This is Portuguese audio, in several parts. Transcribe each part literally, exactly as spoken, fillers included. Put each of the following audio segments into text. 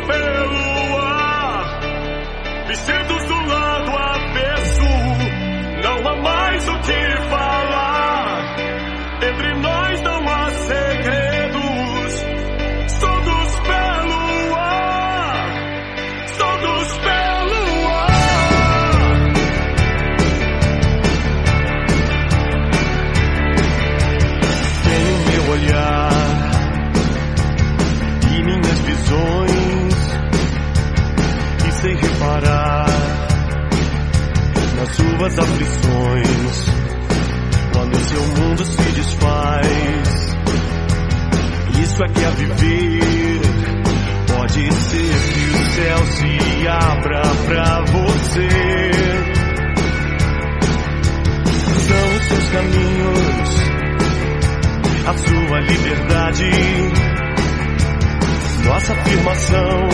pelo ar, vestidos do lado avesso. Não há mais o que falar, entre nós não há segredos. Todos pelo ar, todos pelo ar. Tenho meu olhar e minhas visões, e sei reparar nas suas aflições, quando seu mundo se desfaz. Isso é que é viver. Pode ser que o céu se abra pra você. São os seus caminhos, a sua liberdade, nossa afirmação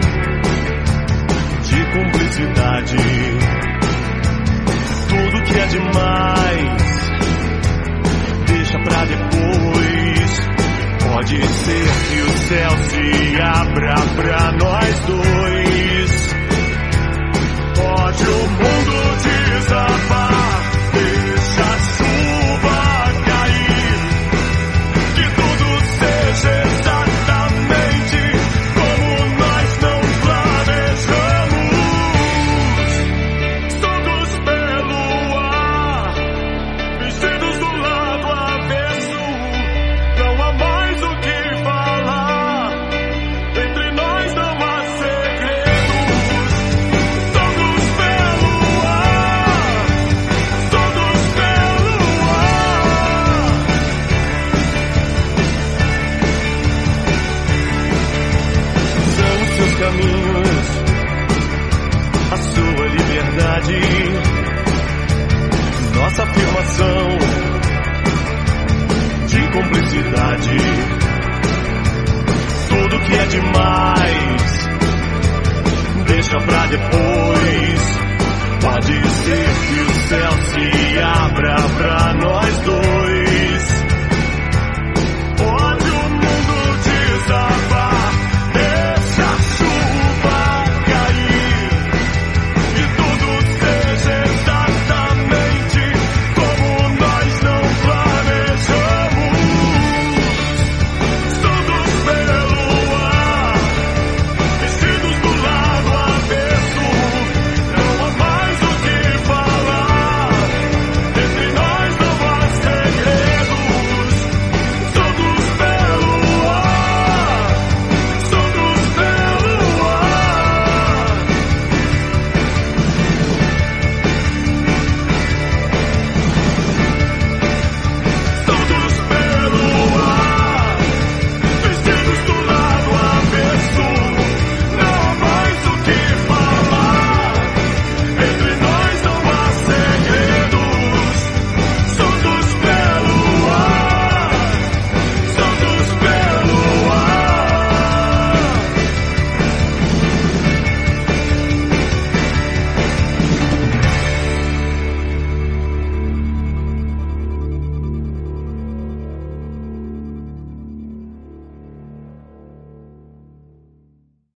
de cumplicidade. Tudo que é demais deixa pra depois. Pode ser que o céu se abra pra nós dois. Pode o mundo desabar, deixa a chuva cair, que tudo seja exatamente como nós não planejamos. Todos pelo ar, vestidos do lado avesso. Não há mais o que falar, entre nós não há segredos. Todos pelo ar, todos pelo ar. São os seus caminhos, a sua liberdade, nossa afirmação de cumplicidade. Tudo que é demais deixa pra depois. Pode ser que o céu se abra pra nós dois.